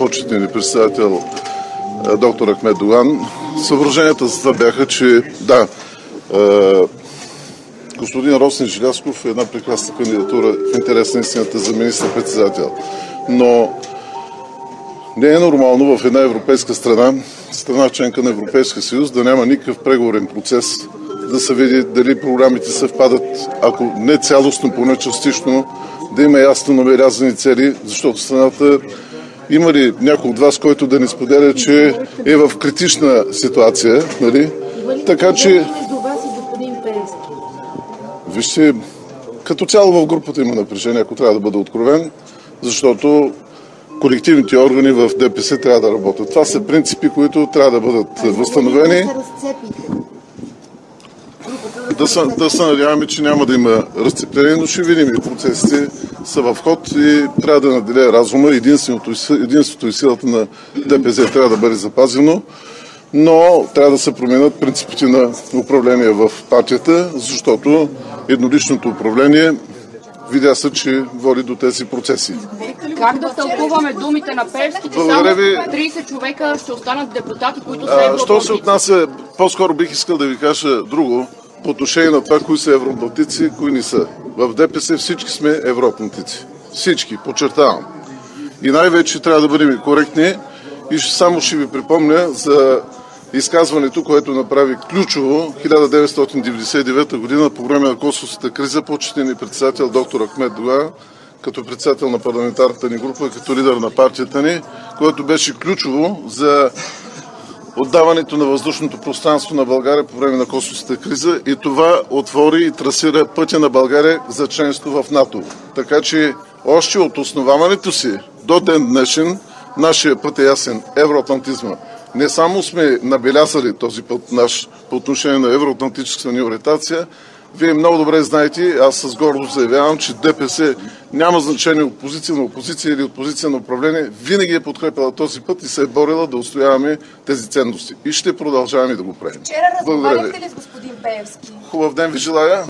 почетния председател доктор Ахмед Доган. Съображенията за това бяха, че да, господин Росен Желязков е една прекрасна кандидатура в интерес на истината за министър-председател. Но не е нормално в една европейска страна членка на Европейския съюз, да няма никакъв преговорен процес, да се види дали програмите съвпадат, ако не цялостно, поне частично, да има ясно набелязани цели, защото страната има ли някой от вас, който да не споделя, че е в критична ситуация, нали? Така че... Вижте, като цяло в групата има напрежение, ако трябва да бъда откровен, защото колективните органи в ДПС трябва да работят. Това са принципи, които трябва да бъдат възстановени. Да се надяваме, че няма да има разцепление, но ще видим, и процесите са в ход и трябва да наделее разума. Единството и силата на ДПС трябва да бъде запазено, но трябва да се променят принципите на управление в партията, защото едноличното управление видя се, че води до тези процеси. Как да тълкуваме думите на Пеевски, че само 30 човека ще останат депутати, които са евроатлантици? Що се отнася, по-скоро бих искал да ви кажа друго, по отношение на това, кои са евроатлантици, кои не са. В ДПС всички сме евроатлантици. Всички, подчертавам. И най-вече трябва да бъдем коректни и само ще ви припомня за изказването, което направи ключово 1999 година по време на косовската криза почетният председател доктор Ахмед Доган, като председател на парламентарната ни група, като лидер на партията ни, което беше ключово за отдаването на въздушното пространство на България по време на косовската криза, и това отвори и трасира пътя на България за членство в НАТО. Така че още от основаването си до ден днешен нашия път е ясен – евроатлантизма. Не само сме набелязали този път наш по отношение на евроатлантическа ни ориентация, вие много добре знаете, аз с гордост заявявам, че ДПС няма значение от позиция на опозиция или от позиция на управление, винаги е подкрепила този път и се е борила да устояваме тези ценности. И ще продължаваме да го правим. Вчера разговаряхте ли с господин Пеевски? Хубав ден ви желая.